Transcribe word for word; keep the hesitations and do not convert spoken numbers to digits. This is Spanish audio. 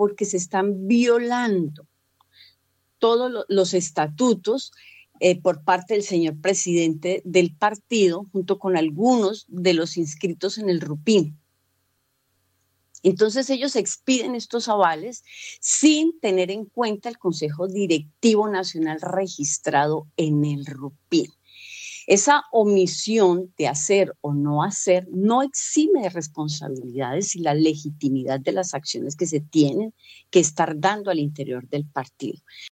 porque se están violando todos lo, los estatutos eh, por parte del señor presidente del partido, junto con algunos de los inscritos en el RUPIN. Entonces ellos expiden estos avales sin tener en cuenta el Consejo Directivo Nacional registrado en el RUPIN. Esa omisión de hacer o no hacer no exime de responsabilidades y la legitimidad de las acciones que se tienen que estar dando al interior del partido.